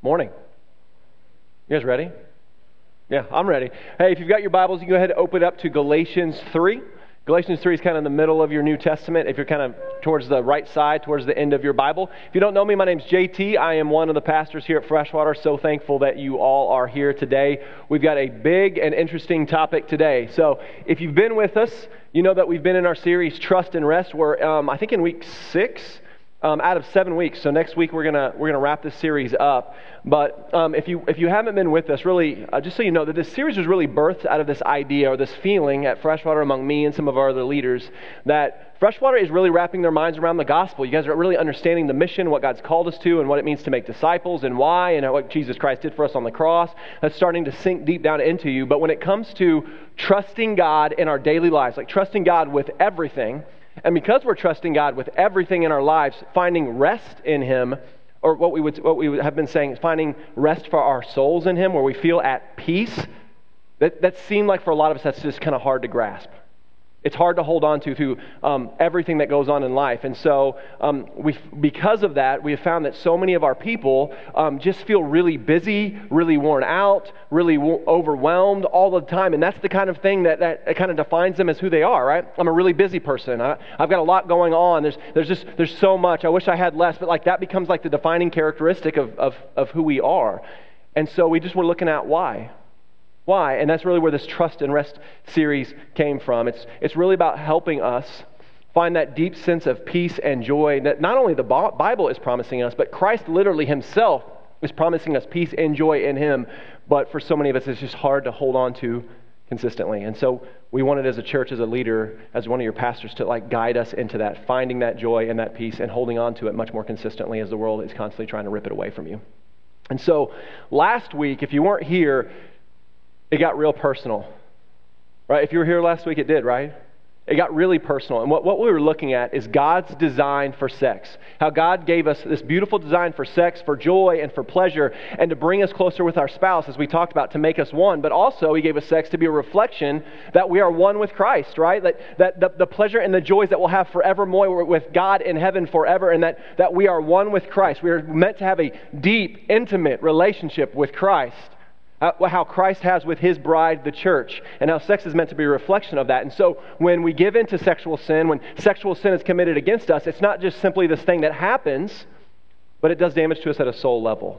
Morning. You guys ready? Yeah, I'm ready. Hey, if you've got your Bibles, you can go ahead and open it up to Galatians 3. Galatians 3 is kind of in the middle of your New Testament, if you're kind of towards the right side, towards the end of your Bible. If you don't know me, my name's JT. I am one of the pastors here at Freshwater. So thankful that you all are here today. We've got a big and interesting topic today. So if you've been with us, you know that we've been in our series, Trust and Rest. We're, I think, in week 6. Out of 7 weeks. So next week we're gonna wrap this series up. But if you haven't been with us, really, just so you know that this series was really birthed out of this idea or this feeling at Freshwater among me and some of our other leaders that Freshwater is really wrapping their minds around the gospel. You guys are really understanding the mission, what God's called us to, and what it means to make disciples, and why, and what Jesus Christ did for us on the cross. That's starting to sink deep down into you. But when it comes to trusting God in our daily lives, like trusting God with everything. And because we're trusting God with everything in our lives, finding rest in Him, or what we would have been saying, finding rest for our souls in Him, where we feel at peace, that seemed like for a lot of us that's just kind of hard to grasp. It's hard to hold on to through everything that goes on in life. And so because of that, we have found that so many of our people just feel really busy, really worn out, really overwhelmed all the time. And that's the kind of thing that kind of defines them as who they are, right? I'm a really busy person. I've got a lot going on. There's so much. I wish I had less. But like that becomes like the defining characteristic of who we are. And so we just were looking at why. Why? And that's really where this Trust and Rest series came from. It's really about helping us find that deep sense of peace and joy that not only the Bible is promising us, but Christ literally Himself is promising us peace and joy in Him. But for so many of us, it's just hard to hold on to consistently. And so we wanted as a church, as a leader, as one of your pastors, to like guide us into that, finding that joy and that peace and holding on to it much more consistently as the world is constantly trying to rip it away from you. And so last week, if you weren't here, it got real personal, right? If you were here last week, it did, right? It got really personal. And what we were looking at is God's design for sex. How God gave us this beautiful design for sex, for joy, and for pleasure, and to bring us closer with our spouse, as we talked about, to make us one. But also, He gave us sex to be a reflection that we are one with Christ, right? That the pleasure and the joys that we'll have forevermore with God in heaven forever, and that we are one with Christ. We are meant to have a deep, intimate relationship with Christ. How Christ has with His bride, the church, and how sex is meant to be a reflection of that. And so when we give into sexual sin, when sexual sin is committed against us, it's not just simply this thing that happens, but it does damage to us at a soul level.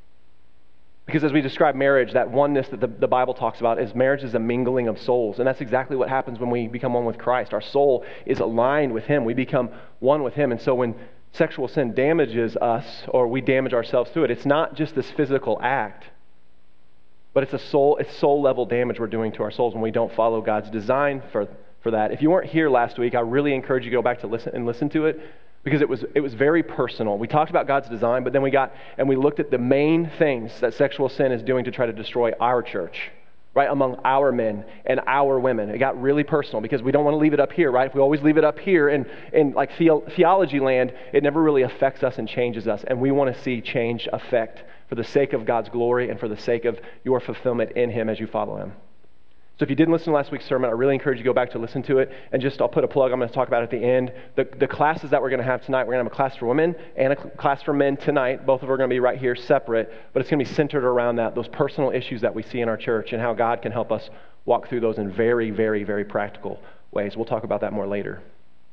Because as we describe marriage, that oneness that the Bible talks about is marriage is a mingling of souls. And that's exactly what happens when we become one with Christ. Our soul is aligned with Him. We become one with Him. And so when sexual sin damages us, or we damage ourselves through it, it's not just this physical act, but it's soul level damage we're doing to our souls when we don't follow God's design for that. If you weren't here last week, I really encourage you to go back to listen to it, because it was very personal. We talked about God's design, but then we looked at the main things that sexual sin is doing to try to destroy our church, right, among our men and our women. It got really personal because we don't want to leave it up here, right? If we always leave it up here in like theology land, it never really affects us and changes us. And we want to see change affect for the sake of God's glory and for the sake of your fulfillment in Him as you follow Him. So if you didn't listen to last week's sermon, I really encourage you to go back to listen to it. And I'll put a plug I'm going to talk about at the end. The classes that we're going to have tonight, we're going to have a class for women and a class for men tonight. Both of them are going to be right here separate, but it's going to be centered around those personal issues that we see in our church and how God can help us walk through those in very, very, very practical ways. We'll talk about that more later.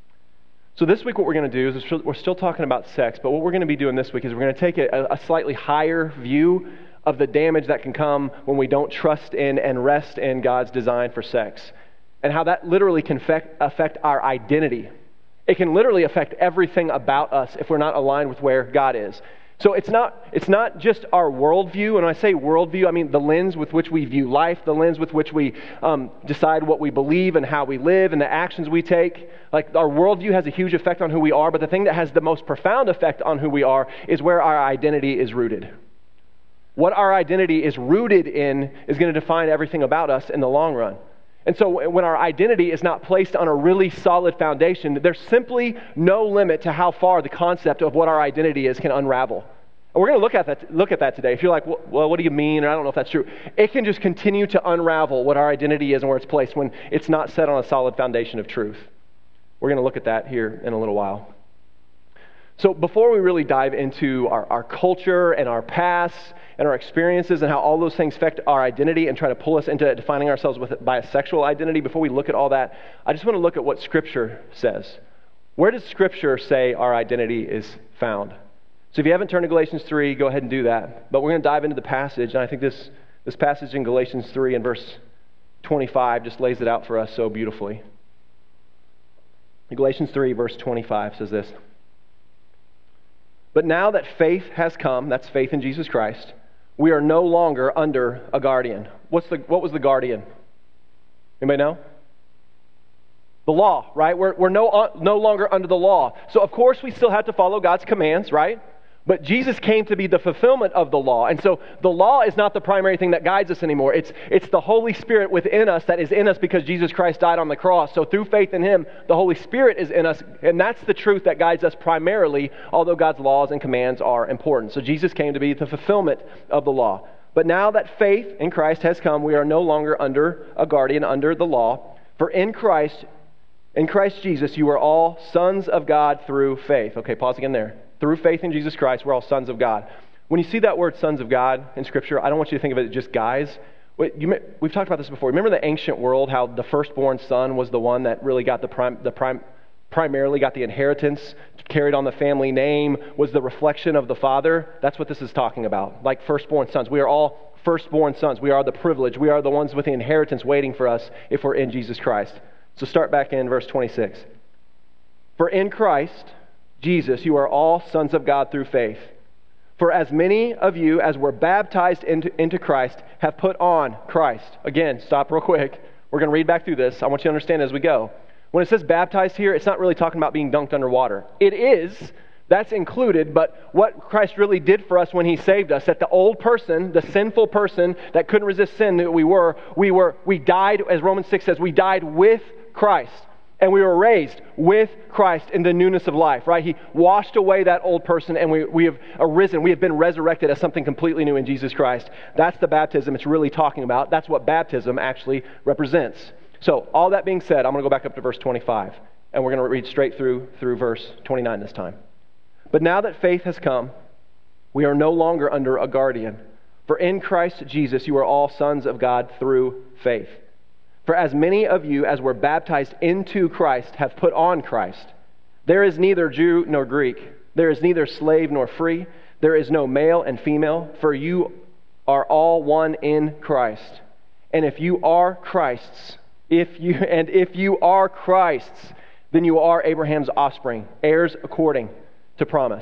So this week what we're going to do is we're still talking about sex, but what we're going to be doing this week is we're going to take a slightly higher view of the damage that can come when we don't trust in and rest in God's design for sex, and how that literally can affect our identity. It can literally affect everything about us if we're not aligned with where God is. So it's not just our worldview, and when I say worldview, I mean the lens with which we view life, the lens with which we decide what we believe and how we live and the actions we take. Like our worldview has a huge effect on who we are, but the thing that has the most profound effect on who we are is where our identity is rooted. What our identity is rooted in is going to define everything about us in the long run. And so when our identity is not placed on a really solid foundation, there's simply no limit to how far the concept of what our identity is can unravel. And we're going to look at that today. If you're like, well, what do you mean? And I don't know if that's true. It can just continue to unravel what our identity is and where it's placed when it's not set on a solid foundation of truth. We're going to look at that here in a little while. So before we really dive into our culture and our past and our experiences and how all those things affect our identity and try to pull us into defining ourselves by a sexual identity, before we look at all that, I just want to look at what Scripture says. Where does Scripture say our identity is found? So if you haven't turned to Galatians 3, go ahead and do that. But we're going to dive into the passage, and I think this passage in Galatians 3 and verse 25 just lays it out for us so beautifully. Galatians 3, verse 25 says this. But now that faith has come, that's faith in Jesus Christ, we are no longer under a guardian. What was the guardian? Anybody know? The law, right? We're no longer under the law. So of course we still have to follow God's commands, right? But Jesus came to be the fulfillment of the law. And so the law is not the primary thing that guides us anymore. It's the Holy Spirit within us that is in us because Jesus Christ died on the cross. So through faith in Him, the Holy Spirit is in us. And that's the truth that guides us primarily, although God's laws and commands are important. So Jesus came to be the fulfillment of the law. But now that faith in Christ has come, we are no longer under a guardian, under the law. For in Christ Jesus, you are all sons of God through faith. Okay, pause again there. Through faith in Jesus Christ, we're all sons of God. When you see that word sons of God in Scripture, I don't want you to think of it as just guys. We've talked about this before. Remember the ancient world, how the firstborn son was the one that really got primarily got the inheritance, carried on the family name, was the reflection of the father? That's what this is talking about, like firstborn sons. We are all firstborn sons. We are the privileged. We are the ones with the inheritance waiting for us if we're in Jesus Christ. So start back in verse 26. For in Christ Jesus, you are all sons of God through faith. For as many of you as were baptized into Christ have put on Christ. Again, stop real quick. We're going to read back through this. I want you to understand as we go. When it says baptized here, it's not really talking about being dunked underwater. It is. That's included, but what Christ really did for us when He saved us, that the old person, the sinful person that couldn't resist sin that we died, as Romans 6 says, we died with Christ. And we were raised with Christ in the newness of life, right? He washed away that old person and we have arisen. We have been resurrected as something completely new in Jesus Christ. That's the baptism it's really talking about. That's what baptism actually represents. So all that being said, I'm going to go back up to verse 25. And we're going to read straight through verse 29 this time. But now that faith has come, we are no longer under a guardian. For in Christ Jesus you are all sons of God through faith. For as many of you as were baptized into Christ have put on Christ. There is neither Jew nor Greek. There is neither slave nor free. There is no male and female. For you are all one in Christ. And if you are Christ's, if you are Christ's, then you are Abraham's offspring, heirs according to promise.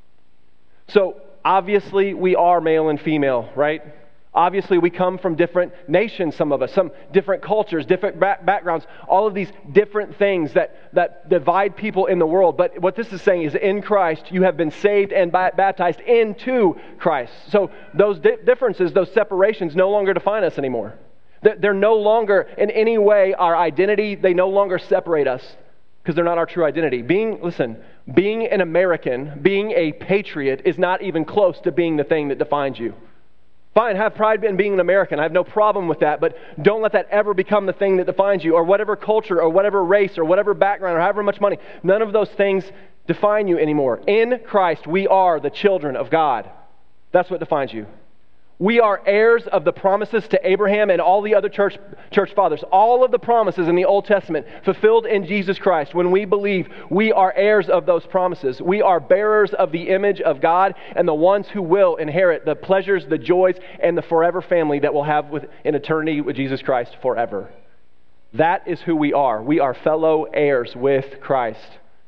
So obviously we are male and female, right? Obviously, we come from different nations, some of us, some different cultures, different backgrounds, all of these different things that divide people in the world. But what this is saying is in Christ, you have been saved and baptized into Christ. So those differences, those separations no longer define us anymore. They're no longer in any way our identity. They no longer separate us because they're not our true identity. Being an American, being a patriot is not even close to being the thing that defines you. Fine, have pride in being an American. I have no problem with that, but don't let that ever become the thing that defines you, or whatever culture, or whatever race, or whatever background, or however much money. None of those things define you anymore. In Christ, we are the children of God. That's what defines you. We are heirs of the promises to Abraham and all the other church fathers. All of the promises in the Old Testament fulfilled in Jesus Christ. When we believe, we are heirs of those promises. We are bearers of the image of God and the ones who will inherit the pleasures, the joys, and the forever family that we'll have in eternity with Jesus Christ forever. That is who we are. We are fellow heirs with Christ.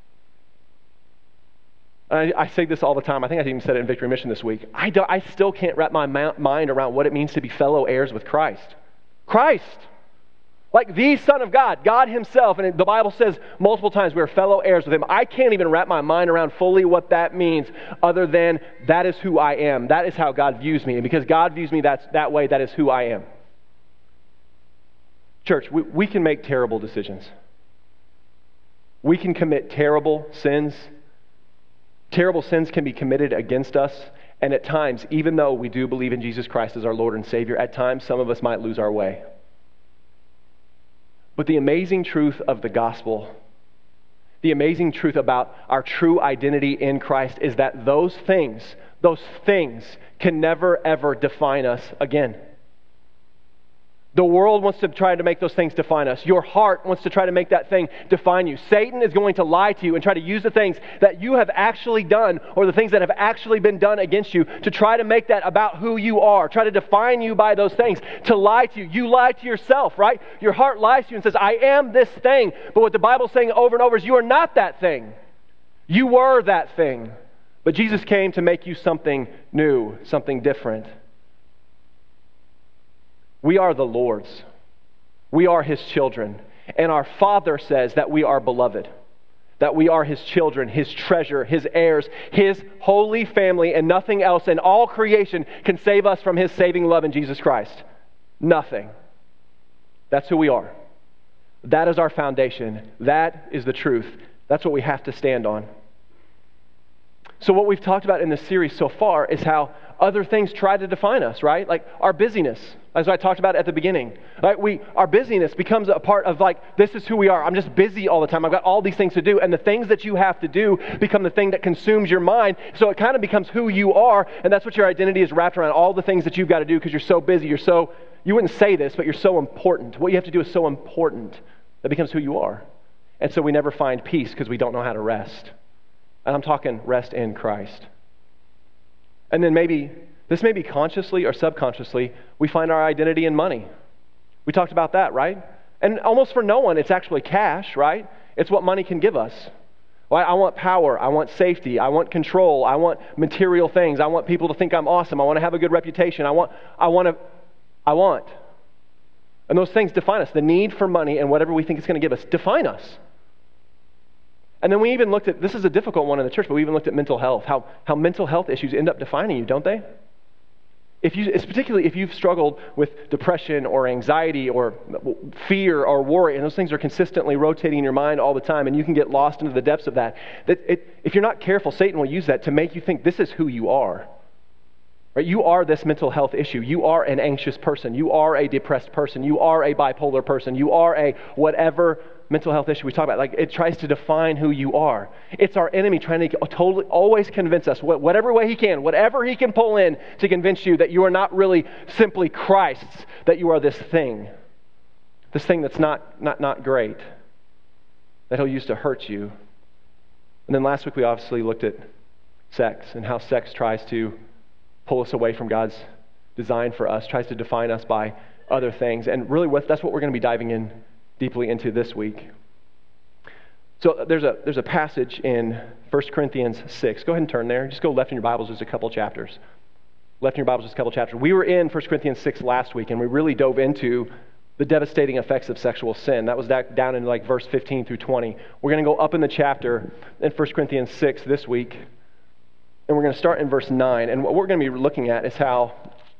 I say this all the time. I think I even said it in Victory Mission this week. I still can't wrap my mind around what it means to be fellow heirs with Christ. Christ! Like the Son of God, God Himself. And the Bible says multiple times we are fellow heirs with Him. I can't even wrap my mind around fully what that means other than that is who I am. That is how God views me. And because God views me that way, that is who I am. Church, we can make terrible decisions. We can commit terrible sins. Terrible sins can be committed against us, and at times, even though we do believe in Jesus Christ as our Lord and Savior, at times some of us might lose our way. But the amazing truth of the gospel The amazing truth about our true identity in Christ is that those things can never, ever define us again. The world wants to try to make those things define us. Your heart wants to try to make that thing define you. Satan is going to lie to you and try to use the things that you have actually done or the things that have actually been done against you to try to make that about who you are, try to define you by those things, to lie to you. You lie to yourself, right? Your heart lies to you and says, I am this thing. But what the Bible's saying over and over is you are not that thing. You were that thing. But Jesus came to make you something new, something different. We are the Lord's. We are His children. And our Father says that we are beloved, that we are His children, His treasure, His heirs, His holy family, and nothing else in all creation can save us from His saving love in Jesus Christ. Nothing. That's who we are. That is our foundation. That is the truth. That's what we have to stand on. So what we've talked about in this series so far is how other things try to define us, right? Like our busyness, as I talked about at the beginning. Like our busyness becomes a part of this is who we are. I'm just busy all the time. I've got all these things to do. And the things that you have to do become the thing that consumes your mind. So it kind of becomes who you are. And that's what your identity is wrapped around. All the things that you've got to do because you're so busy. You wouldn't say this, but you're so important. What you have to do is so important. That becomes who you are. And so we never find peace because we don't know how to rest. And I'm talking rest in Christ. And then maybe consciously or subconsciously, we find our identity in money. We talked about that, right? And almost for no one, it's actually cash, right? It's what money can give us. Right? I want power. I want safety. I want control. I want material things. I want people to think I'm awesome. I want to have a good reputation. I want. And those things define us. The need for money and whatever we think it's going to give us define us. And then we even looked at, this is a difficult one in the church, but we even looked at mental health, how mental health issues end up defining you, don't they? It's particularly if you've struggled with depression or anxiety or fear or worry, and those things are consistently rotating in your mind all the time, and you can get lost into the depths of that. If you're not careful, Satan will use that to make you think this is who you are. Right? You are this mental health issue. You are an anxious person. You are a depressed person. You are a bipolar person. You are a whatever mental health issue we talk about. It tries to define who you are. It's our enemy trying to totally always convince us, whatever way he can, whatever he can pull in to convince you that you are not really simply Christ's, that you are this thing that's not great, that he'll use to hurt you. And then last week we obviously looked at sex and how sex tries to pull us away from God's design for us, tries to define us by other things. And really that's what we're going to be diving in deeply into this week. So there's a passage in 1 Corinthians 6. Go ahead and turn there. Just go left in your Bibles. There's a couple chapters. Left in your Bibles, there's a couple chapters. We were in 1 Corinthians 6 last week, and we really dove into the devastating effects of sexual sin. That was down in verse 15 through 20. We're going to go up in the chapter in 1 Corinthians 6 this week, and we're going to start in verse 9. And what we're going to be looking at is how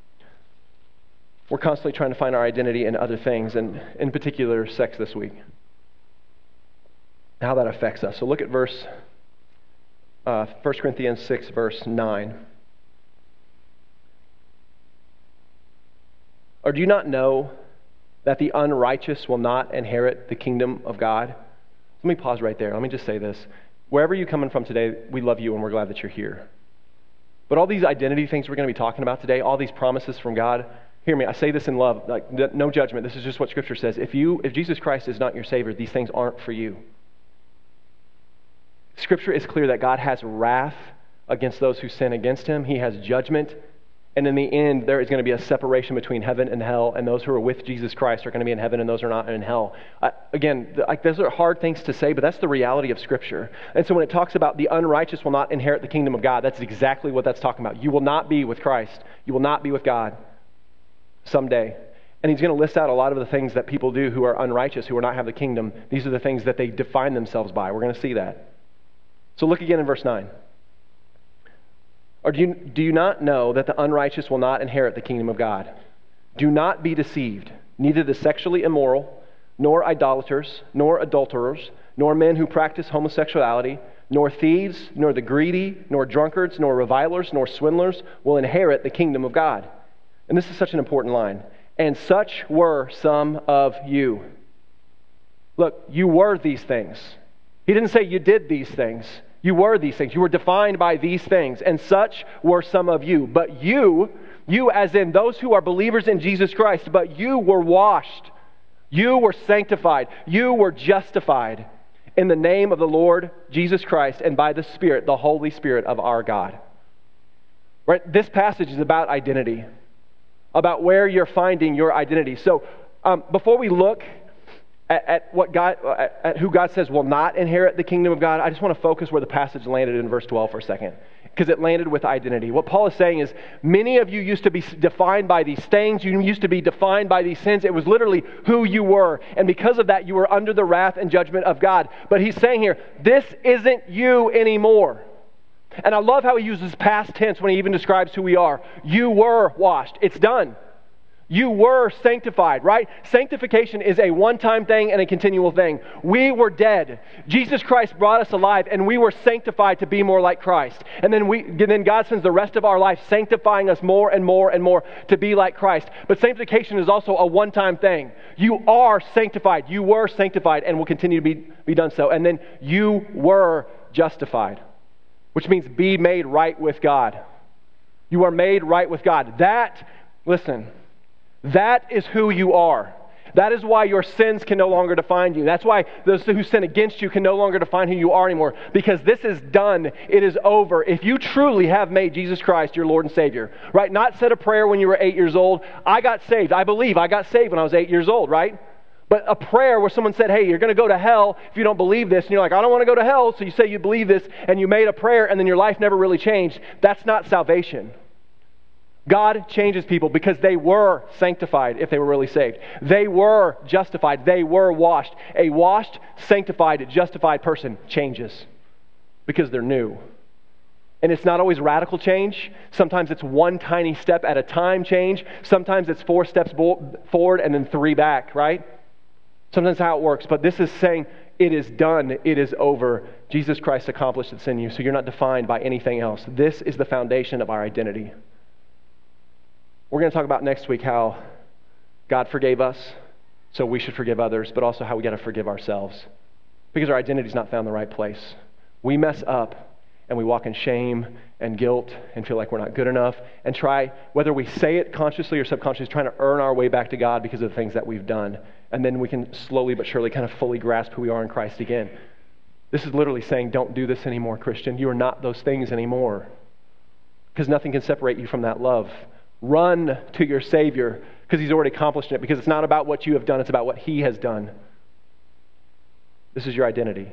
we're constantly trying to find our identity in other things, and in particular, sex this week. How that affects us. So look at 1 Corinthians 6, verse 9. Or do you not know that the unrighteous will not inherit the kingdom of God? Let me pause right there. Let me just say this. Wherever you're coming from today, we love you and we're glad that you're here. But all these identity things we're going to be talking about today, all these promises from God, hear me, I say this in love, no judgment. This is just what Scripture says. If Jesus Christ is not your Savior, these things aren't for you. Scripture is clear that God has wrath against those who sin against Him. He has judgment. And in the end, there is going to be a separation between heaven and hell, and those who are with Jesus Christ are going to be in heaven, and those who are not in hell. Those are hard things to say, but that's the reality of Scripture. And so when it talks about the unrighteous will not inherit the kingdom of God, that's exactly what that's talking about. You will not be with Christ. You will not be with God someday. And he's going to list out a lot of the things that people do who are unrighteous, who are not have the kingdom. These are the things that they define themselves by. We're going to see that. So look again in verse 9. Or do you not know that the unrighteous will not inherit the kingdom of God? Do not be deceived. Neither the sexually immoral, nor idolaters, nor adulterers, nor men who practice homosexuality, nor thieves, nor the greedy, nor drunkards, nor revilers, nor swindlers will inherit the kingdom of God. And this is such an important line. And such were some of you. Look, you were these things. He didn't say you did these things. You were these things. You were defined by these things. And such were some of you. But you as in those who are believers in Jesus Christ, but you were washed. You were sanctified. You were justified in the name of the Lord Jesus Christ and by the Spirit, the Holy Spirit of our God. Right? This passage is about identity, about where you're finding your identity. So before we look at who God says will not inherit the kingdom of God, I just want to focus where the passage landed in verse 12 for a second, because it landed with identity. What Paul is saying is, many of you used to be defined by these things. You used to be defined by these sins. It was literally who you were. And because of that, you were under the wrath and judgment of God. But he's saying here, this isn't you anymore. And I love how he uses past tense when he even describes who we are. You were washed. It's done. You were sanctified, right? Sanctification is a one-time thing and a continual thing. We were dead. Jesus Christ brought us alive, and we were sanctified to be more like Christ. And then God spends the rest of our life sanctifying us more and more and more to be like Christ. But sanctification is also a one-time thing. You are sanctified. You were sanctified and will continue to be done so. And then you were justified, which means be made right with God. You are made right with God. That is who you are. That is why your sins can no longer define you. That's why those who sin against you can no longer define who you are anymore. Because this is done. It is over. If you truly have made Jesus Christ your Lord and Savior, right? Not said a prayer when you were 8 years old. I got saved. I believe I got saved when I was 8 years old, right? But a prayer where someone said, hey, you're going to go to hell if you don't believe this. And you're like, I don't want to go to hell. So you say you believe this and you made a prayer and then your life never really changed. That's not salvation. God changes people because they were sanctified if they were really saved. They were justified. They were washed. A washed, sanctified, justified person changes because they're new. And it's not always radical change. Sometimes it's one tiny step at a time change. Sometimes it's 4 steps forward and then 3 back, right? Sometimes how it works. But this is saying it is done. It is over. Jesus Christ accomplished its in you, so you're not defined by anything else. This is the foundation of our identity. We're going to talk about next week how God forgave us, so we should forgive others, but also how we got to forgive ourselves because our identity is not found in the right place. We mess up and we walk in shame and guilt and feel like we're not good enough and try, whether we say it consciously or subconsciously, trying to earn our way back to God because of the things that we've done. And then we can slowly but surely kind of fully grasp who we are in Christ again. This is literally saying, don't do this anymore, Christian. You are not those things anymore because nothing can separate you from that love. Run to your Savior because He's already accomplished it, because it's not about what you have done, it's about what He has done. This is your identity.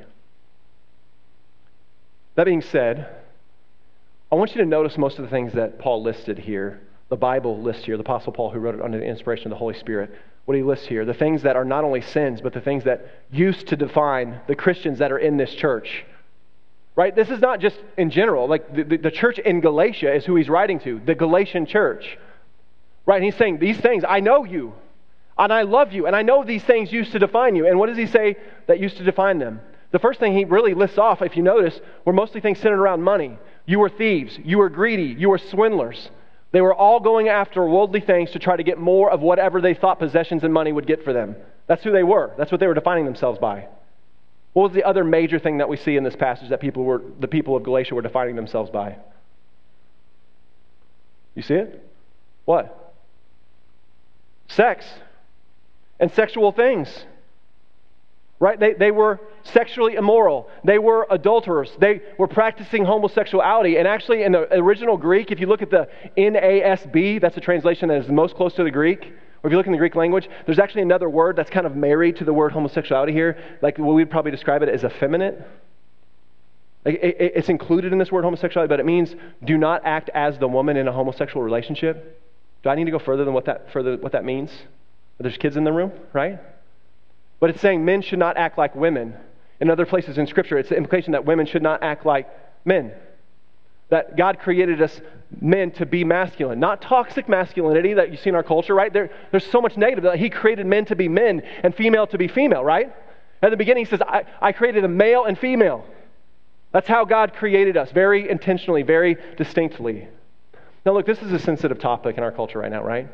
That being said, I want you to notice most of the things that Paul listed here, the Bible lists here, the Apostle Paul who wrote it under the inspiration of the Holy Spirit, what he lists here, the things that are not only sins, but the things that used to define the Christians that are in this church. Right? This is not just in general. Like the church in Galatia is who he's writing to, the Galatian church. Right? And he's saying, these things, I know you, and I love you, and I know these things used to define you. And what does he say that used to define them? The first thing he really lists off, if you notice, were mostly things centered around money. You were thieves. You were greedy. You were swindlers. They were all going after worldly things to try to get more of whatever they thought possessions and money would get for them. That's who they were. That's what they were defining themselves by. What was the other major thing that we see in this passage that the people of Galatia were defining themselves by? You see it? What? Sex and sexual things. Right? They were sexually immoral. They were adulterers. They were practicing homosexuality. And actually in the original Greek, if you look at the NASB, that's the translation that is most close to the Greek, or if you look in the Greek language, there's actually another word that's kind of married to the word homosexuality here. Like what we'd probably describe it as effeminate. Like it's included in this word homosexuality, but it means do not act as the woman in a homosexual relationship. Do I need to go further than what that means? There's kids in the room, right? But it's saying men should not act like women. In other places in Scripture, it's the implication that women should not act like men. That God created us men to be masculine. Not toxic masculinity that you see in our culture, right? There's so much negative. That He created men to be men and female to be female, right? At the beginning He says, I created a male and female. That's how God created us, very intentionally, very distinctly. Now look, this is a sensitive topic in our culture right now, right?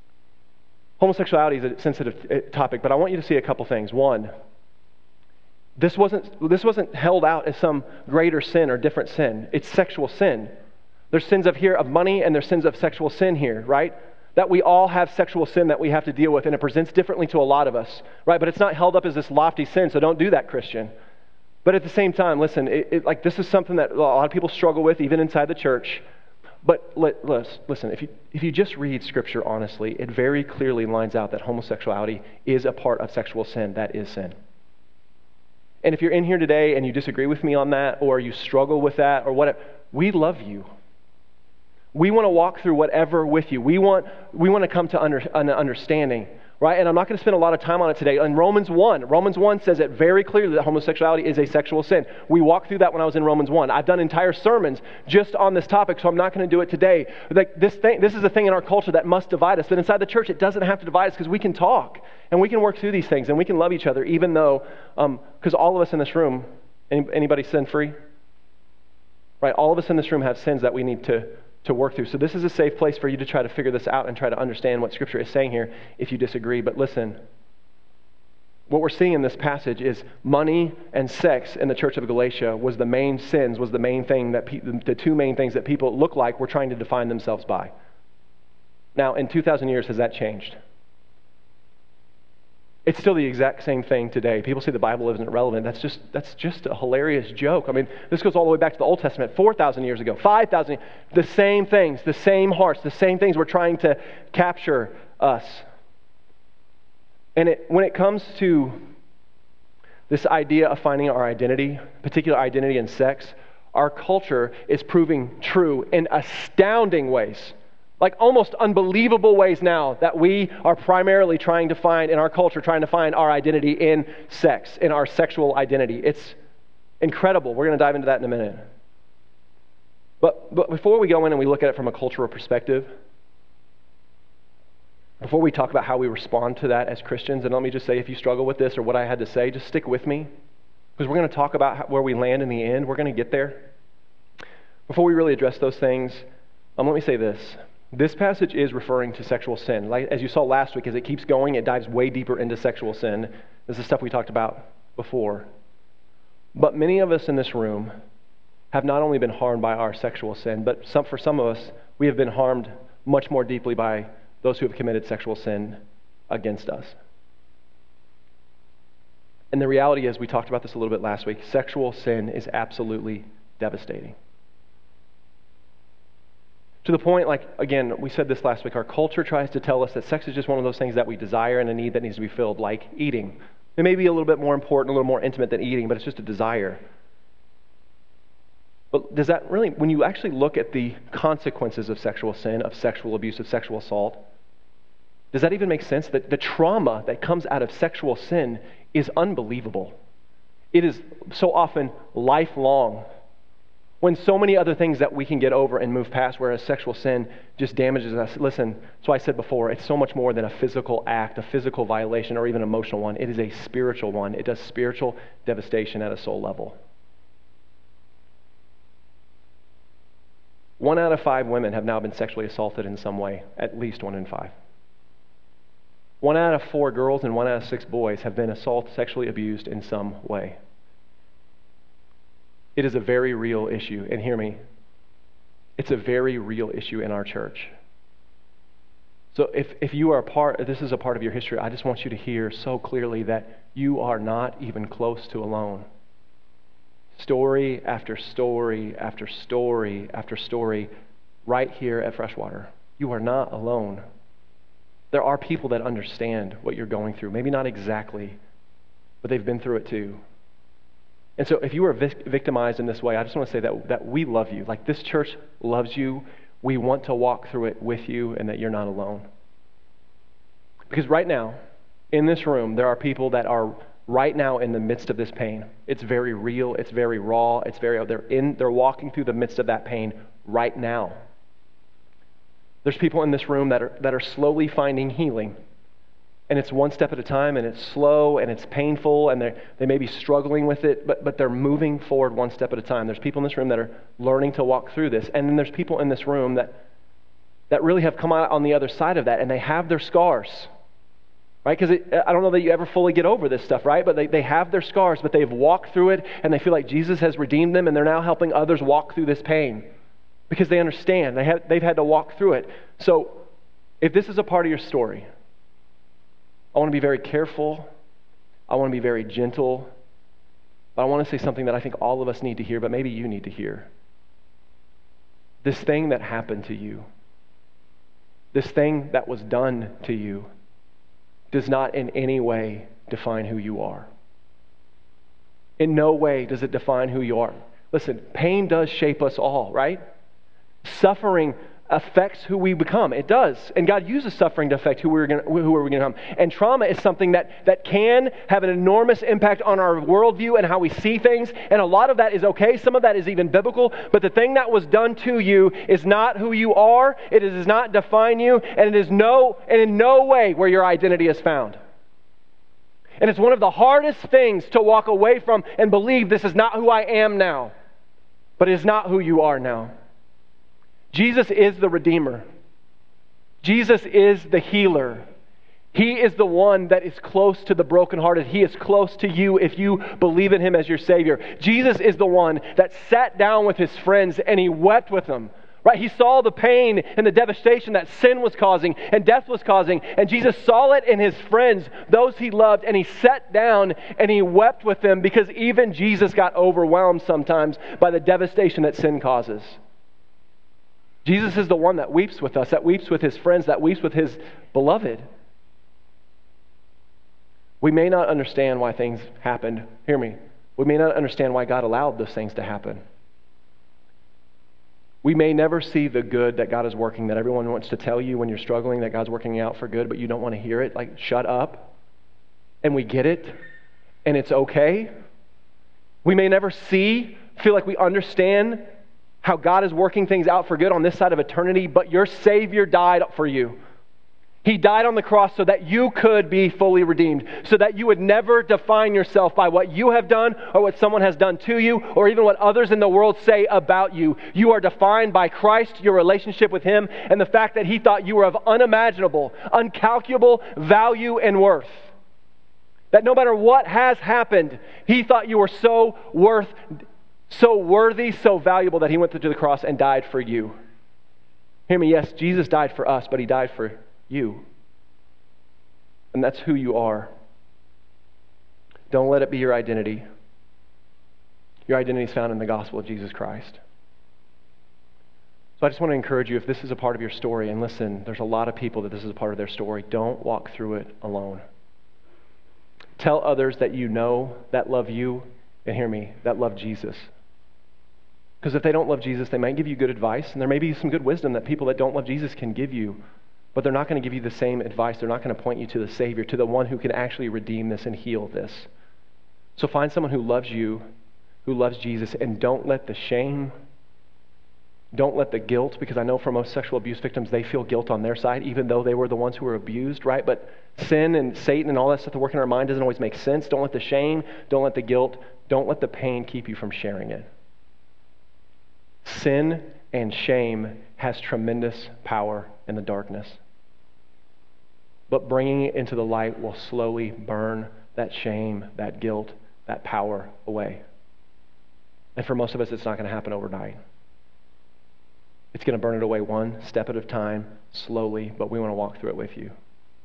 Homosexuality is a sensitive topic, but I want you to see a couple things. One, This wasn't held out as some greater sin or different sin. It's sexual sin. There's sins of money, and there's sins of sexual sin here, right? That we all have sexual sin that we have to deal with, and it presents differently to a lot of us, right? But it's not held up as this lofty sin, so don't do that, Christian. But at the same time, listen, this is something that a lot of people struggle with, even inside the church. But listen, if you just read Scripture honestly, it very clearly lines out that homosexuality is a part of sexual sin. That is sin. And if you're in here today and you disagree with me on that, or you struggle with that, or whatever, we love you. We want to walk through whatever with you. We want to come to an understanding, right? And I'm not going to spend a lot of time on it today. In Romans 1 says it very clearly that homosexuality is a sexual sin. We walked through that when I was in Romans 1. I've done entire sermons just on this topic, so I'm not going to do it today. Like this is a thing in our culture that must divide us. But inside the church, it doesn't have to divide us, because we can talk and we can work through these things and we can love each other, even though, because all of us in this room, anybody sin free? Right? All of us in this room have sins that we need to work through. So this is a safe place for you to try to figure this out and try to understand what Scripture is saying here if you disagree. But listen, what we're seeing in this passage is money and sex in the church of Galatia was the main sins, was the main thing that the two main things that people look like were trying to define themselves by. Now, in 2,000 years, has that changed? It's still the exact same thing today. People say the Bible isn't relevant. That's just a hilarious joke. I mean, this goes all the way back to the Old Testament, 4,000 years ago, 5,000. The same things, the same hearts, the same things were trying to capture us. And when it comes to this idea of finding our identity, particular identity in sex, our culture is proving true in astounding ways. Like almost unbelievable ways now that we are primarily trying to find, in our culture, trying to find our identity in sex, in our sexual identity. It's incredible. We're going to dive into that in a minute. But before we go in and we look at it from a cultural perspective, before we talk about how we respond to that as Christians, and let me just say, if you struggle with this or what I had to say, just stick with me, because we're going to talk about where we land in the end. We're going to get there. Before we really address those things, let me say this. This passage is referring to sexual sin. Like, as you saw last week, as it keeps going, it dives way deeper into sexual sin. This is stuff we talked about before. But many of us in this room have not only been harmed by our sexual sin, but for some of us, we have been harmed much more deeply by those who have committed sexual sin against us. And the reality is, we talked about this a little bit last week, sexual sin is absolutely devastating. To the point, like, again, we said this last week, our culture tries to tell us that sex is just one of those things that we desire and a need that needs to be filled, like eating. It may be a little bit more important, a little more intimate than eating, but it's just a desire. But does that really, when you actually look at the consequences of sexual sin, of sexual abuse, of sexual assault, does that even make sense? That the trauma that comes out of sexual sin is unbelievable. It is so often lifelong, when so many other things that we can get over and move past, whereas sexual sin just damages us. Listen, so I said before, it's so much more than a physical act, a physical violation, or even an emotional one. It is a spiritual one. It does spiritual devastation at a soul level. 1 out of 5 women have now been sexually assaulted in some way, at least 1 in 5. 1 out of 4 girls and 1 out of 6 boys have been sexually abused in some way. It is a very real issue, and hear me, it's a very real issue in our church. So if you are this is a part of your history, I just want you to hear so clearly that you are not even close to alone. Story after story after story after story right here at Freshwater. You are not alone. There are people that understand what you're going through. Maybe not exactly, but they've been through it too. And so if you were victimized in this way, I just want to say that we love you. Like, this church loves you. We want to walk through it with you, and that you're not alone. Because right now, in this room, there are people that are right now in the midst of this pain. It's very real. It's very raw. They're walking through the midst of that pain right now. There's people in this room that are slowly finding healing. And it's one step at a time, and it's slow, and it's painful, and they may be struggling with it, but they're moving forward one step at a time. There's people in this room that are learning to walk through this. And then there's people in this room that really have come out on the other side of that, and they have their scars. right? Because I don't know that you ever fully get over this stuff, right? But they have their scars, but they've walked through it, and they feel like Jesus has redeemed them, and they're now helping others walk through this pain because they understand. They've had to walk through it. So if this is a part of your story, I want to be very careful. I want to be very gentle. But I want to say something that I think all of us need to hear, but maybe you need to hear. This thing that happened to you, this thing that was done to you, does not in any way define who you are. In no way does it define who you are. Listen, pain does shape us all, right? Suffering affects who we become. It does. And God uses suffering to affect who we're going to become. And trauma is something that can have an enormous impact on our worldview and how we see things. And a lot of that is okay. Some of that is even biblical. But the thing that was done to you is not who you are. It does not define you. And it is in no way where your identity is found. And it's one of the hardest things to walk away from and believe this is not who I am now. But it is not who you are now. Jesus is the Redeemer. Jesus is the healer. He is the one that is close to the brokenhearted. He is close to you if you believe in Him as your Savior. Jesus is the one that sat down with His friends and He wept with them. Right? He saw the pain and the devastation that sin was causing and death was causing. And Jesus saw it in His friends, those He loved, and He sat down and He wept with them because even Jesus got overwhelmed sometimes by the devastation that sin causes. Jesus is the one that weeps with us, that weeps with His friends, that weeps with His beloved. We may not understand why things happened. Hear me. We may not understand why God allowed those things to happen. We may never see the good that God is working, that everyone wants to tell you when you're struggling that God's working out for good, but you don't want to hear it. Like, shut up. And we get it. And it's okay. We may never feel like we understand how God is working things out for good on this side of eternity, but your Savior died for you. He died on the cross so that you could be fully redeemed, so that you would never define yourself by what you have done or what someone has done to you or even what others in the world say about you. You are defined by Christ, your relationship with Him, and the fact that He thought you were of unimaginable, uncalculable value and worth. That no matter what has happened, He thought you were so worthy, so valuable that He went to the cross and died for you. Hear me, yes, Jesus died for us, but He died for you. And that's who you are. Don't let it be your identity. Your identity is found in the gospel of Jesus Christ. So I just want to encourage you, if this is a part of your story, and listen, there's a lot of people that this is a part of their story, don't walk through it alone. Tell others that you know that love you, and hear me, that love Jesus. Because if they don't love Jesus, they might give you good advice, and there may be some good wisdom that people that don't love Jesus can give you, but they're not going to give you the same advice. They're not going to point you to the Savior, to the one who can actually redeem this and heal this. So find someone who loves you, who loves Jesus, and don't let the shame, don't let the guilt, because I know for most sexual abuse victims, they feel guilt on their side, even though they were the ones who were abused, right? But sin and Satan and all that stuff that work in our mind doesn't always make sense. Don't let the shame, don't let the guilt, don't let the pain keep you from sharing it. Sin and shame has tremendous power in the darkness. But bringing it into the light will slowly burn that shame, that guilt, that power away. And for most of us, it's not going to happen overnight. It's going to burn it away one step at a time, slowly, but we want to walk through it with you.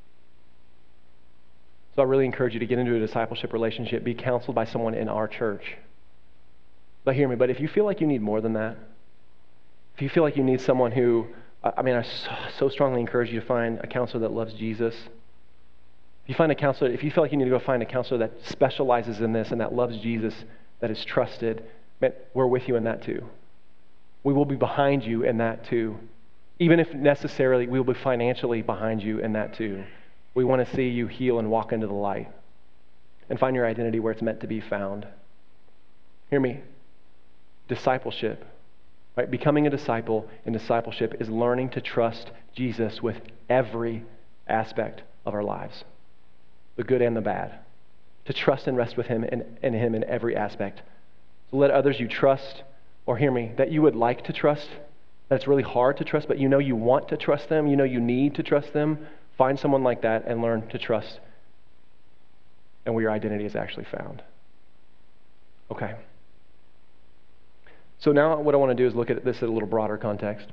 So I really encourage you to get into a discipleship relationship, be counseled by someone in our church. But hear me, but if you feel like you need more than that, if you feel like you need someone who, I so strongly encourage you to find a counselor that loves Jesus. If you feel like you need to go find a counselor that specializes in this and that loves Jesus, that is trusted, man, we're with you in that too. We will be behind you in that too. Even if necessarily, we will be financially behind you in that too. We want to see you heal and walk into the light and find your identity where it's meant to be found. Hear me. Discipleship, right? Becoming a disciple in discipleship is learning to trust Jesus with every aspect of our lives, the good and the bad. To trust and rest with Him and Him in every aspect. So let others you trust, or hear me, that you would like to trust, that it's really hard to trust, but you know you want to trust them, you know you need to trust them Find someone like that and learn to trust and where your identity is actually found. Okay. So now what I want to do is look at this in a little broader context.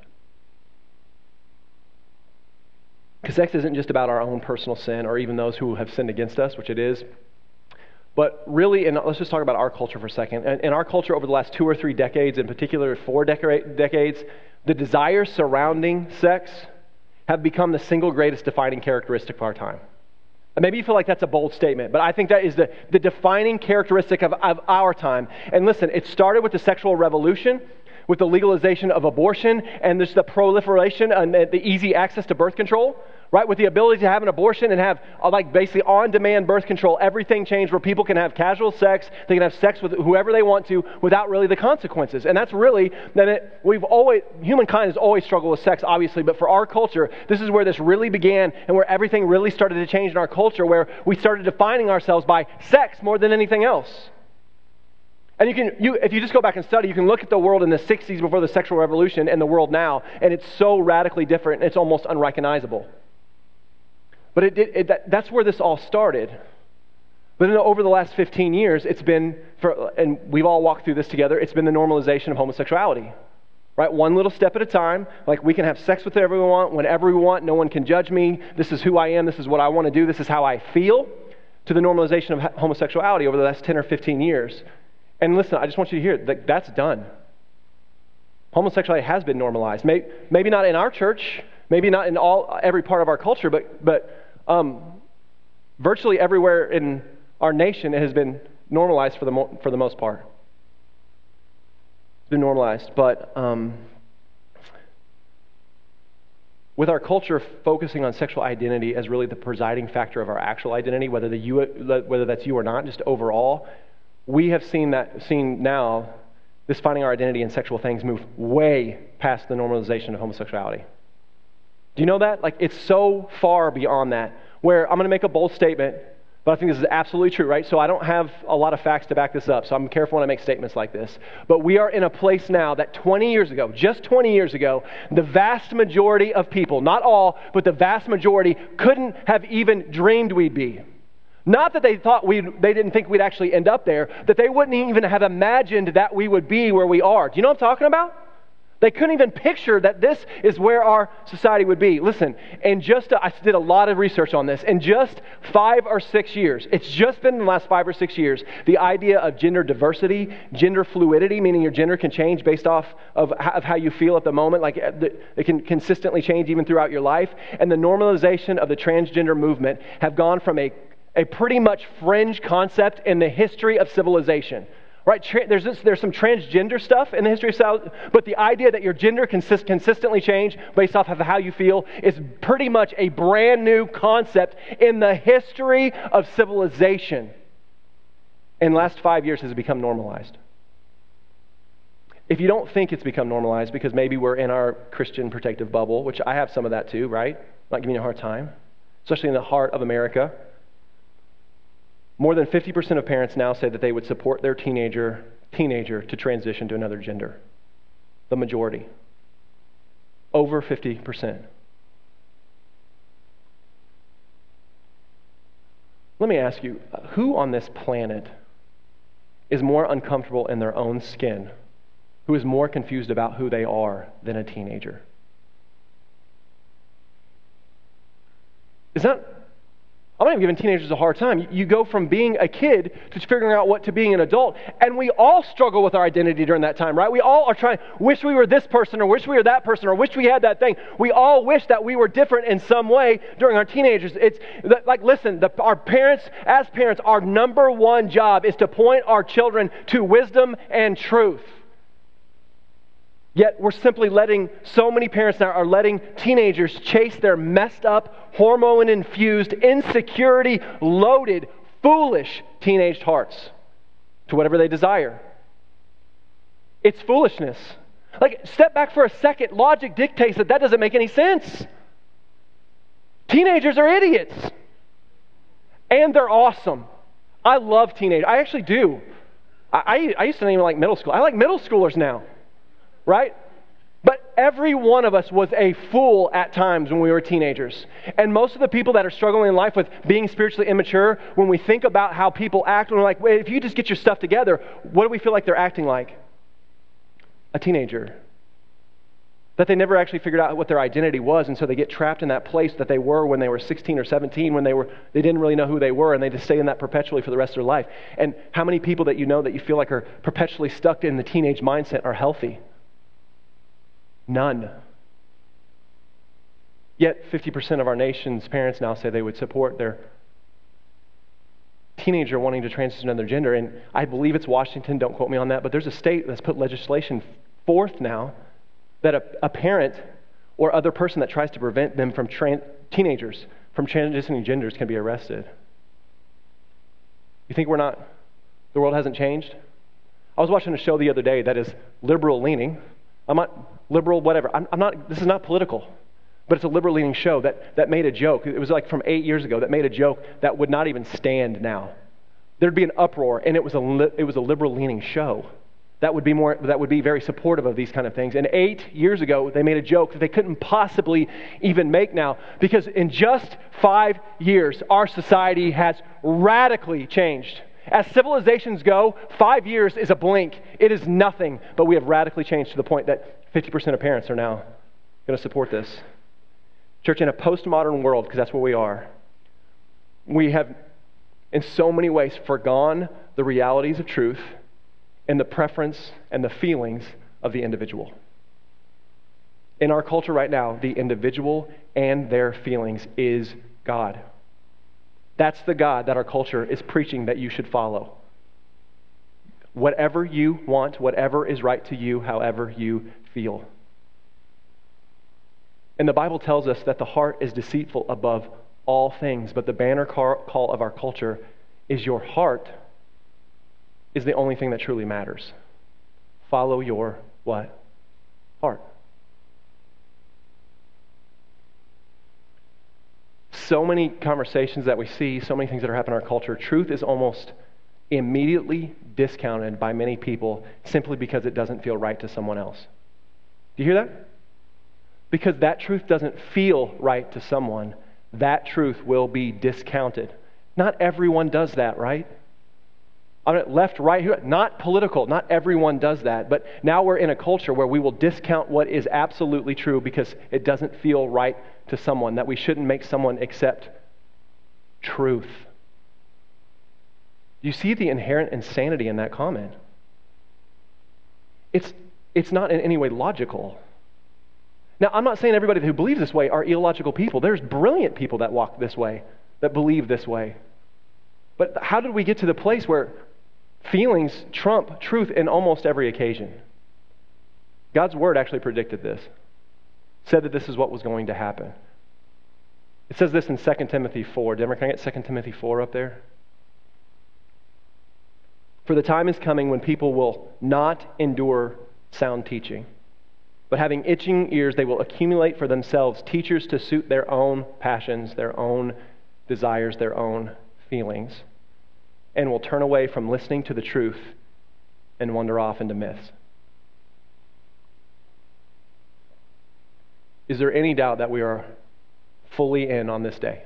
Because sex isn't just about our own personal sin or even those who have sinned against us, which it is. But really, and let's just talk about our culture for a second. In our culture over the last 2 or 3 decades, in particular 4 decades, the desires surrounding sex have become the single greatest defining characteristic of our time. And maybe you feel like that's a bold statement, but I think that is the defining characteristic of our time. And listen, it started with the sexual revolution, with the legalization of abortion, and there's the proliferation and the easy access to birth control, right? With the ability to have an abortion and have like basically on-demand birth control, everything changed where people can have casual sex, they can have sex with whoever they want to without really the consequences. And that's really, humankind has always struggled with sex, obviously, but for our culture, this is where this really began and where everything really started to change in our culture, where we started defining ourselves by sex more than anything else. And if you just go back and study, you can look at the world in the 60s before the sexual revolution and the world now, and it's so radically different, it's almost unrecognizable. But that's where this all started. But then over the last 15 years, it's been, and we've all walked through this together, it's been the normalization of homosexuality. Right? One little step at a time. Like we can have sex with whoever we want, whenever we want, no one can judge me, this is who I am, this is what I want to do, this is how I feel, to the normalization of homosexuality over the last 10 or 15 years. And listen, I just want you to hear that that's done. Homosexuality has been normalized. Maybe not in our church, maybe not in every part of our culture, but virtually everywhere in our nation it has been normalized for the most part. It's been normalized, but with our culture focusing on sexual identity as really the presiding factor of our actual identity, whether that's you or not, just overall. We have seen now this finding our identity in sexual things move way past the normalization of homosexuality. Do you know that? Like it's so far beyond that, where I'm going to make a bold statement, but I think this is absolutely true, right? So I don't have a lot of facts to back this up, so I'm careful when I make statements like this. But we are in a place now that 20 years ago, just 20 years ago, the vast majority of people, not all, but the vast majority couldn't have even dreamed we'd be. Not that they didn't think we'd actually end up there, that they wouldn't even have imagined that we would be where we are. Do you know what I'm talking about? They couldn't even picture that this is where our society would be. Listen, I did a lot of research on this. In just 5 or 6 years, it's just been in the last 5 or 6 years, the idea of gender diversity, gender fluidity, meaning your gender can change based off of how you feel at the moment, like it can consistently change even throughout your life, and the normalization of the transgender movement have gone from a pretty much fringe concept in the history of civilization. Right? There's some transgender stuff in the history of civilization, but the idea that your gender can consistently change based off of how you feel is pretty much a brand new concept in the history of civilization. In the last 5 years, has it become normalized? If you don't think it's become normalized because maybe we're in our Christian protective bubble, which I have some of that too, right? I'm not giving you a hard time, especially in the heart of America. More than 50% of parents now say that they would support their teenager to transition to another gender. The majority. Over 50%. Let me ask you, who on this planet is more uncomfortable in their own skin, who is more confused about who they are than a teenager? I'm not even giving teenagers a hard time. You go from being a kid to figuring out what to being an adult. And we all struggle with our identity during that time, right? We all are wish we were this person or wish we were that person or wish we had that thing. We all wish that we were different in some way during our teenagers. It's like, listen, our parents, our number one job is to point our children to wisdom and truth. Yet we're simply so many parents now are letting teenagers chase their messed up, hormone-infused, insecurity-loaded, foolish teenage hearts to whatever they desire. It's foolishness. Like, step back for a second. Logic dictates that doesn't make any sense. Teenagers are idiots. And they're awesome. I love teenagers. I actually do. I used to not even like middle school. I like middle schoolers now. Right? But every one of us was a fool at times when we were teenagers. And most of the people that are struggling in life with being spiritually immature, when we think about how people act, we're like, wait, if you just get your stuff together, what do we feel like they're acting like? A teenager. That they never actually figured out what their identity was, and so they get trapped in that place that they were when they were 16 or 17, when they didn't really know who they were, and they just stay in that perpetually for the rest of their life. And how many people that you know that you feel like are perpetually stuck in the teenage mindset are healthy? None. Yet 50% of our nation's parents now say they would support their teenager wanting to transition to their gender. And I believe it's Washington, don't quote me on that, but there's a state that's put legislation forth now that a parent or other person that tries to prevent them from teenagers from transitioning genders can be arrested. You think the world hasn't changed? I was watching a show the other day that is liberal leaning. I'm not liberal, whatever. This is not political, but it's a liberal leaning show that made a joke. It was like from 8 years ago that made a joke that would not even stand now. There'd be an uproar, and it was a liberal leaning show that would be very supportive of these kind of things. And 8 years ago, they made a joke that they couldn't possibly even make now, because in just 5 years, our society has radically changed. As civilizations go, 5 years is a blink. It is nothing, but we have radically changed to the point that 50% of parents are now going to support this. Church, in a postmodern world, because that's where we are, we have in so many ways forgone the realities of truth and the preference and the feelings of the individual. In our culture right now, the individual and their feelings is God. That's the God that our culture is preaching that you should follow. Whatever you want, whatever is right to you, however you feel. And the Bible tells us that the heart is deceitful above all things, but the banner call of our culture is your heart is the only thing that truly matters. Follow your what? Heart. So many conversations that we see, so many things that are happening in our culture, truth is almost immediately discounted by many people simply because it doesn't feel right to someone else. Do you hear that? Because that truth doesn't feel right to someone, that truth will be discounted. Not everyone does that, right? Left, right, not political. Not everyone does that. But now we're in a culture where we will discount what is absolutely true because it doesn't feel right to someone, that we shouldn't make someone accept truth. You see the inherent insanity in that comment. It's not in any way logical. Now, I'm not saying everybody who believes this way are illogical people. There's brilliant people that walk this way, that believe this way. But how did we get to the place where feelings trump truth in almost every occasion? God's word actually predicted this. Said that this is what was going to happen. It says this in 2 Timothy 4. Denver, can I get 2 Timothy 4 up there? For the time is coming when people will not endure sound teaching, but having itching ears, they will accumulate for themselves teachers to suit their own passions, their own desires, their own feelings, and will turn away from listening to the truth and wander off into myths. Is there any doubt that we are fully in on this day?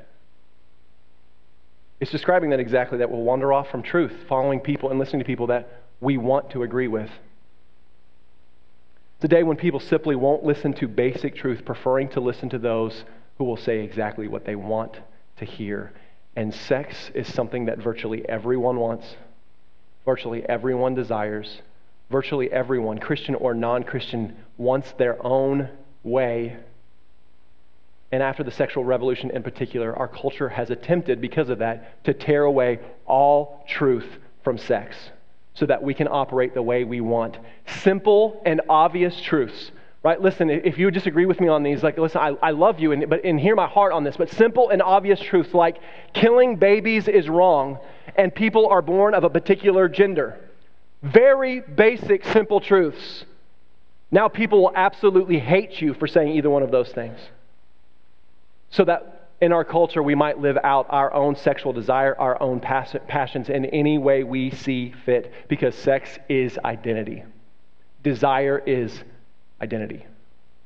It's describing that exactly, that we'll wander off from truth, following people and listening to people that we want to agree with. It's a day when people simply won't listen to basic truth, preferring to listen to those who will say exactly what they want to hear. And sex is something that virtually everyone wants, virtually everyone desires, virtually everyone, Christian or non-Christian, wants their own way. And after the sexual revolution in particular, our culture has attempted, because of that, to tear away all truth from sex so that we can operate the way we want. Simple and obvious truths, right? Listen, if you disagree with me on these, like, listen, I love you, and hear my heart on this, but simple and obvious truths like killing babies is wrong and people are born of a particular gender. Very basic, simple truths. Now people will absolutely hate you for saying either one of those things. So that in our culture, we might live out our own sexual desire, our own passions in any way we see fit, because sex is identity. Desire is identity.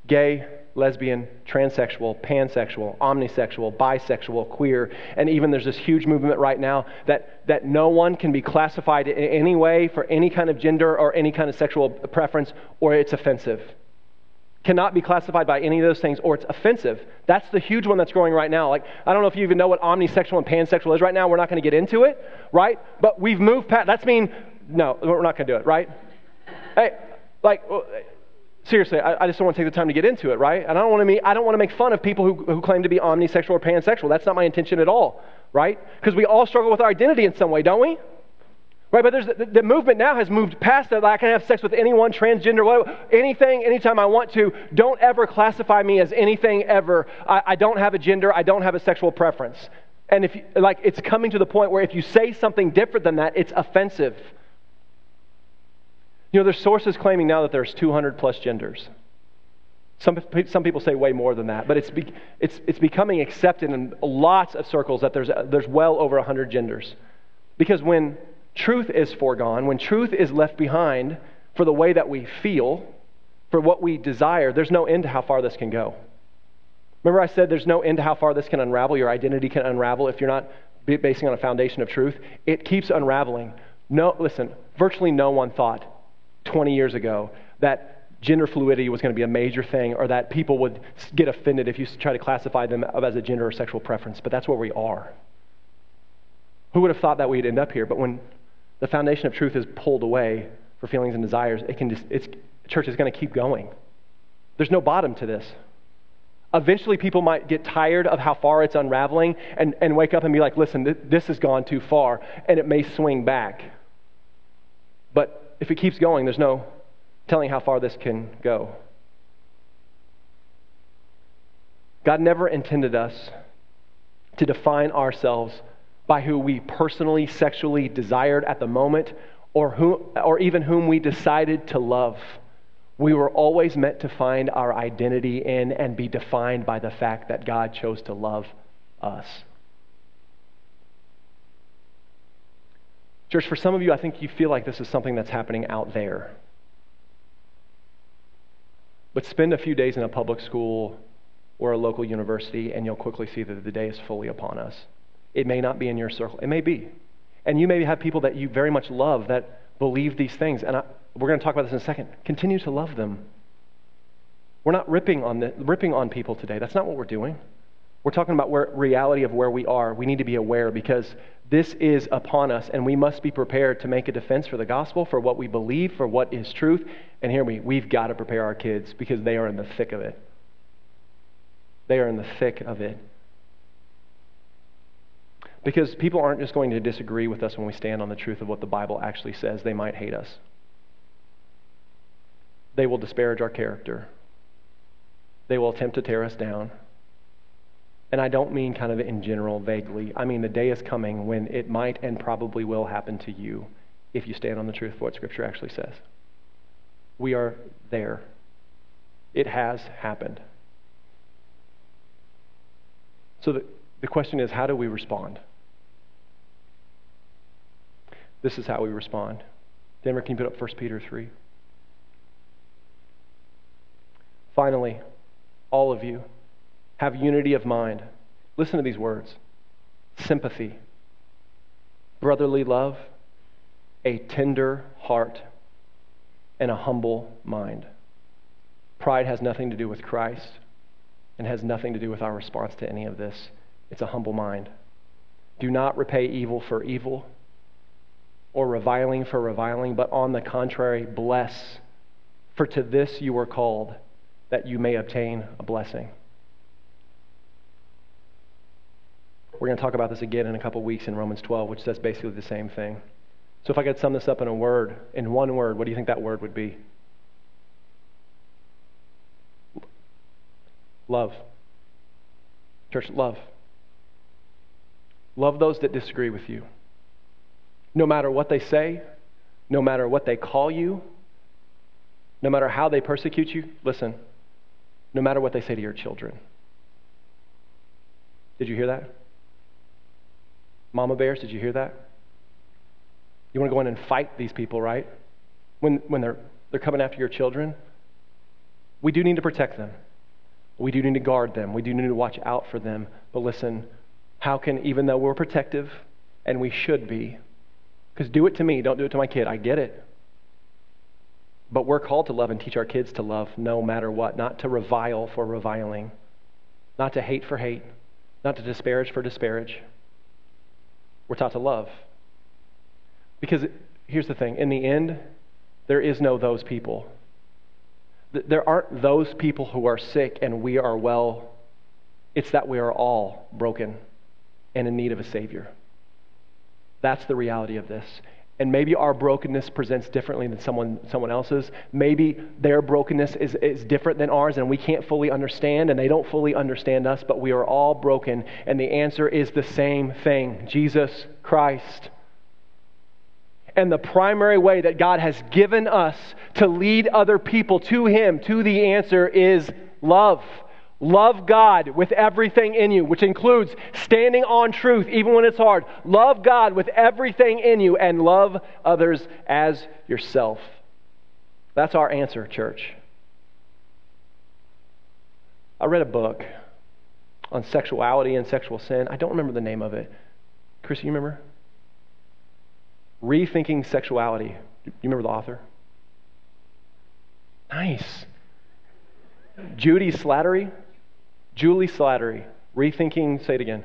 gay, lesbian, transsexual, pansexual, omnisexual, bisexual, queer, and even there's this huge movement right now that no one can be classified in any way for any kind of gender or any kind of sexual preference, or it's offensive. Cannot be classified by any of those things, or it's offensive. That's the huge one that's growing right now. Like, I don't know if you even know what omnisexual and pansexual is right now. We're not going to get into it, right? But we've moved past, no, we're not going to do it, right? Hey, seriously, I just don't want to take the time to get into it, right? And I don't want to make fun of people who claim to be omnisexual or pansexual. That's not my intention at all, right? Because we all struggle with our identity in some way, don't we? Right, but there's the movement now has moved past that. I can have sex with anyone, transgender, whatever, anything, anytime I want to. Don't ever classify me as anything ever. I don't have a gender. I don't have a sexual preference. And if it's coming to the point where if you say something different than that, it's offensive. You know, there's sources claiming now that there's 200 plus genders. Some people say way more than that, but it's becoming accepted in lots of circles that there's well over 100 genders, because when truth is foregone, when truth is left behind for the way that we feel, for what we desire, there's no end to how far this can go. Remember I said there's no end to how far this can unravel. Your identity can unravel if you're not basing on a foundation of truth. It keeps unraveling. Virtually no one thought 20 years ago that gender fluidity was going to be a major thing, or that people would get offended if you try to classify them as a gender or sexual preference. But that's where we are. Who would have thought that we'd end up here? But when the foundation of truth is pulled away for feelings and desires, church is going to keep going. There's no bottom to this. Eventually people might get tired of how far it's unraveling and wake up and be like, listen, this has gone too far, and it may swing back. But if it keeps going, there's no telling how far this can go. God never intended us to define ourselves by who we personally, sexually desired at the moment, or even whom we decided to love. We were always meant to find our identity in and be defined by the fact that God chose to love us. Church, for some of you, I think you feel like this is something that's happening out there. But spend a few days in a public school or a local university, and you'll quickly see that the day is fully upon us. It may not be in your circle. It may be. And you may have people that you very much love that believe these things. And we're going to talk about this in a second. Continue to love them. We're not ripping on people today. That's not what we're doing. We're talking about reality of where we are. We need to be aware, because this is upon us, and we must be prepared to make a defense for the gospel, for what we believe, for what is truth. And we've got to prepare our kids, because they are in the thick of it. They are in the thick of it. Because people aren't just going to disagree with us when we stand on the truth of what the Bible actually says. They might hate us. They will disparage our character. They will attempt to tear us down. And I don't mean kind of in general, vaguely. I mean the day is coming when it might and probably will happen to you if you stand on the truth of what Scripture actually says. We are there. It has happened. So the question is, how do we respond? This is how we respond. Denver, can you put up 1 Peter 3? Finally, all of you have unity of mind. Listen to these words. Sympathy, brotherly love, a tender heart, and a humble mind. Pride has nothing to do with Christ and has nothing to do with our response to any of this. It's a humble mind. Do not repay evil for evil or reviling for reviling, but on the contrary, bless. For to this you were called, that you may obtain a blessing. We're going to talk about this again in a couple weeks in Romans 12, which says basically the same thing. So if I could sum this up in one word, what do you think that word would be? Love. Church, love. Love those that disagree with you. No matter what they say, no matter what they call you, no matter how they persecute you, listen, no matter what they say to your children. Did you hear that? Mama bears, did you hear that? You want to go in and fight these people, right? When they're coming after your children? We do need to protect them. We do need to guard them. We do need to watch out for them. But listen, how can, even though we're protective, and we should be, because do it to me, don't do it to my kid. I get it. But we're called to love and teach our kids to love no matter what, not to revile for reviling, not to hate for hate, not to disparage for disparage. We're taught to love. Because here's the thing, in the end, there is no those people. There aren't those people who are sick and we are well. It's that we are all broken and in need of a Savior. That's the reality of this. And maybe our brokenness presents differently than someone else's. Maybe their brokenness is different than ours and we can't fully understand and they don't fully understand us, but we are all broken. And the answer is the same thing, Jesus Christ. And the primary way that God has given us to lead other people to Him, to the answer, is love. Love God with everything in you, which includes standing on truth even when it's hard. Love God with everything in you and love others as yourself. That's our answer, church. I read a book on sexuality and sexual sin. I don't remember the name of it. Chris, you remember? Rethinking Sexuality. You remember the author? Nice. Julie Slattery. Rethinking, say it again.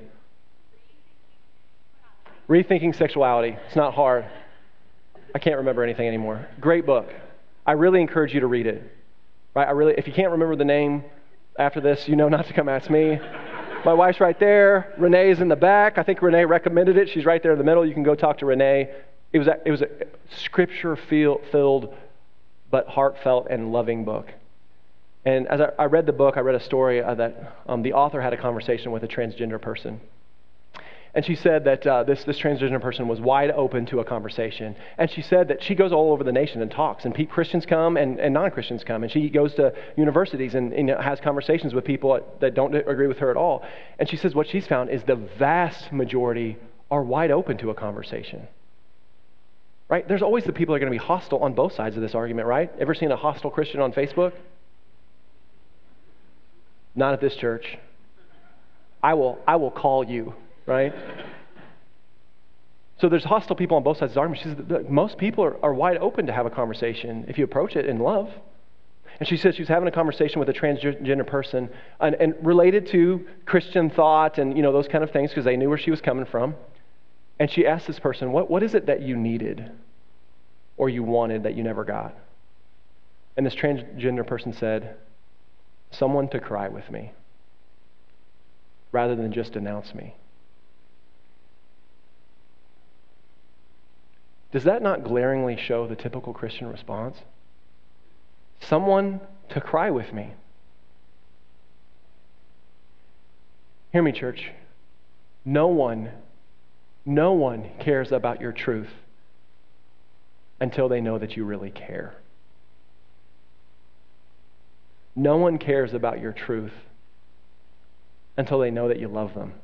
Rethinking Sexuality. It's not hard. I can't remember anything anymore. Great book. I really encourage you to read it. Right? If you can't remember the name after this, you know not to come ask me. My wife's right there. Renee's in the back. I think Renee recommended it. She's right there in the middle. You can go talk to Renee. It was a scripture-filled but heartfelt and loving book. And as I read the book, I read a story that the author had a conversation with a transgender person. And she said that this transgender person was wide open to a conversation. And she said that she goes all over the nation and talks. And Christians come and non-Christians come. And she goes to universities and has conversations with people that don't agree with her at all. And she says what she's found is the vast majority are wide open to a conversation. Right? There's always the people that are going to be hostile on both sides of this argument, right? Ever seen a hostile Christian on Facebook? Not at this church. I will call you, right? So there's hostile people on both sides of the argument. She says that most people are wide open to have a conversation if you approach it in love. And she said she was having a conversation with a transgender person and related to Christian thought and those kind of things because they knew where she was coming from. And she asked this person, what is it that you needed or you wanted that you never got? And this transgender person said, someone to cry with me rather than just denounce me. Does that not glaringly show the typical Christian response? Someone to cry with me. Hear me, church. No one cares about your truth until they know that you really care. No one cares about your truth until they know that you love them.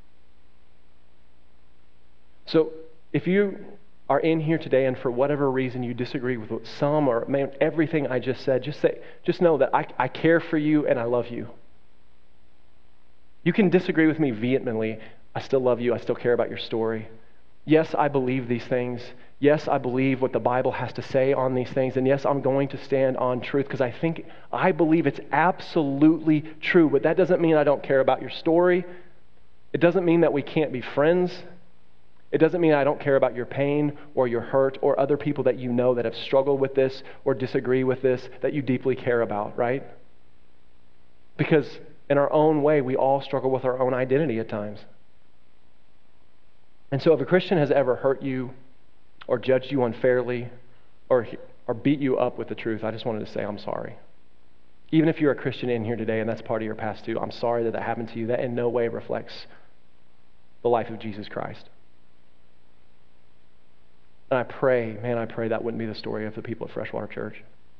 So if you are in here today and for whatever reason you disagree with some or everything I just said, just know that I care for you and I love you. You can disagree with me vehemently. I still love you. I still care about your story. Yes, I believe these things. Yes, I believe what the Bible has to say on these things. And yes, I'm going to stand on truth because I believe it's absolutely true. But that doesn't mean I don't care about your story. It doesn't mean that we can't be friends. It doesn't mean I don't care about your pain or your hurt or other people that you know that have struggled with this or disagree with this that you deeply care about, right? Because in our own way, we all struggle with our own identity at times. And so if a Christian has ever hurt you or judged you unfairly or beat you up with the truth, I just wanted to say I'm sorry. Even if you're a Christian in here today and that's part of your past too, I'm sorry that happened to you. That in no way reflects the life of Jesus Christ. And I pray that wouldn't be the story of the people at Freshwater Church.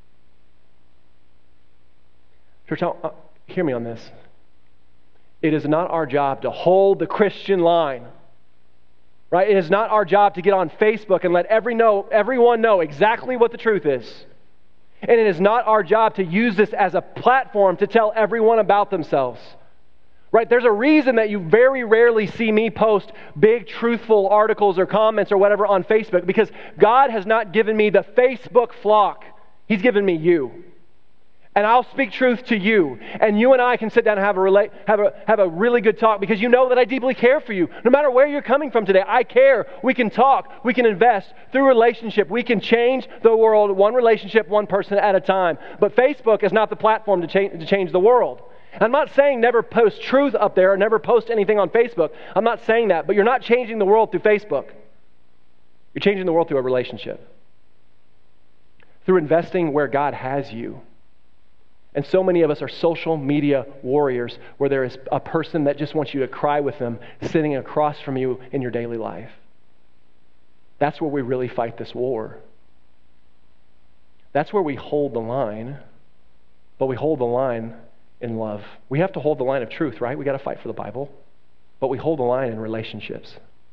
Church, hear me on this. It is not our job to hold the Christian line. Right? It is not our job to get on Facebook and let everyone know exactly what the truth is. And it is not our job to use this as a platform to tell everyone about themselves. Right? There's a reason that you very rarely see me post big, truthful articles or comments or whatever on Facebook, because God has not given me the Facebook flock. He's given me you. And I'll speak truth to you. And you and I can sit down and have a really good talk, because you know that I deeply care for you. No matter where you're coming from today, I care. We can talk. We can invest. Through relationship, we can change the world one relationship, one person at a time. But Facebook is not the platform to change the world. I'm not saying never post truth up there or never post anything on Facebook. I'm not saying that. But you're not changing the world through Facebook. You're changing the world through a relationship. Through investing where God has you. And so many of us are social media warriors, where there is a person that just wants you to cry with them sitting across from you in your daily life. That's where we really fight this war. That's where we hold the line, but we hold the line in love. We have to hold the line of truth, right? We got to fight for the Bible, but we hold the line in relationships.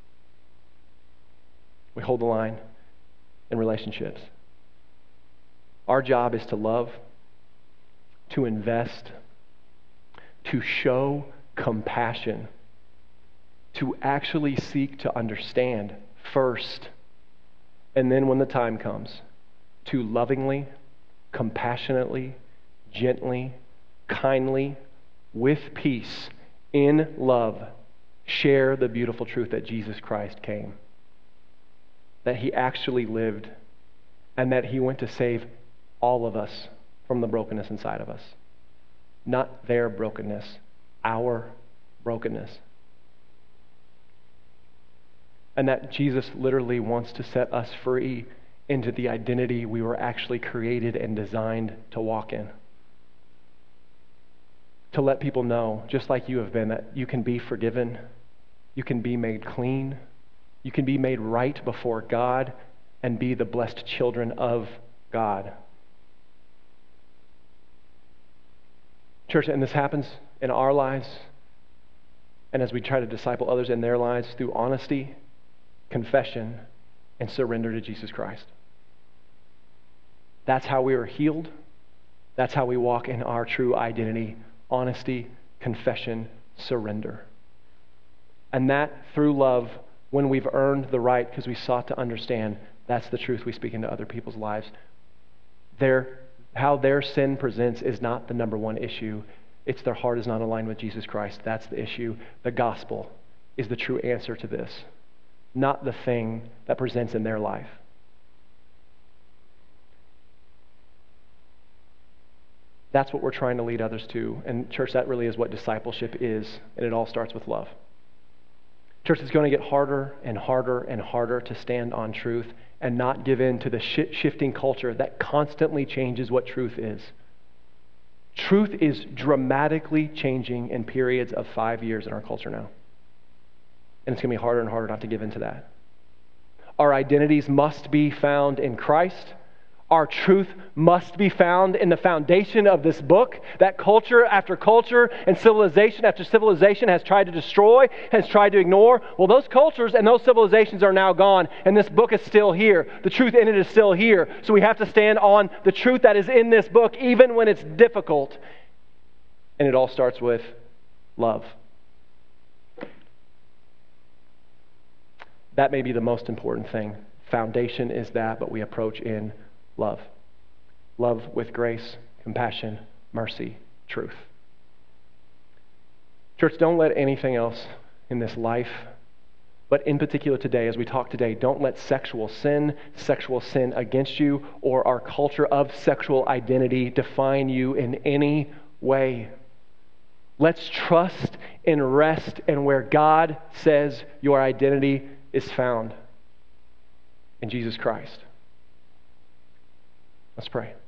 We hold the line in relationships. Our job is to love, to invest, to show compassion, to actually seek to understand first, and then when the time comes, to lovingly, compassionately, gently, kindly, with peace, in love, share the beautiful truth that Jesus Christ came, that He actually lived, and that He went to save all of us from the brokenness inside of us. Not their brokenness, our brokenness. And that Jesus literally wants to set us free into the identity we were actually created and designed to walk in. To let people know, just like you have been, that you can be forgiven, you can be made clean, you can be made right before God and be the blessed children of God. Church, and this happens in our lives, and as we try to disciple others in their lives, through honesty, confession, and surrender to Jesus Christ. That's how we are healed. That's how we walk in our true identity. Honesty, confession, surrender. And that through love, when we've earned the right because we sought to understand, that's the truth we speak into other people's lives. How their sin presents is not the number one issue. It's their heart is not aligned with Jesus Christ. That's the issue. The gospel is the true answer to this, not the thing that presents in their life. That's what we're trying to lead others to. And church, that really is what discipleship is. And it all starts with love. Church, it's going to get harder and harder and harder to stand on truth and not give in to the shifting culture that constantly changes what truth is. Truth is dramatically changing in periods of 5 years in our culture now. And it's going to be harder and harder not to give in to that. Our identities must be found in Christ. Our truth must be found in the foundation of this book that culture after culture and civilization after civilization has tried to destroy, has tried to ignore. Well, those cultures and those civilizations are now gone, and this book is still here. The truth in it is still here. So we have to stand on the truth that is in this book, even when it's difficult. And it all starts with love. That may be the most important thing. Foundation is that, but we approach in love. Love with grace, compassion, mercy, truth. Church, don't let anything else in this life, but in particular today, as we talk today, don't let sexual sin against you, or our culture of sexual identity define you in any way. Let's trust and rest in where God says your identity is found, in Jesus Christ. Let's pray.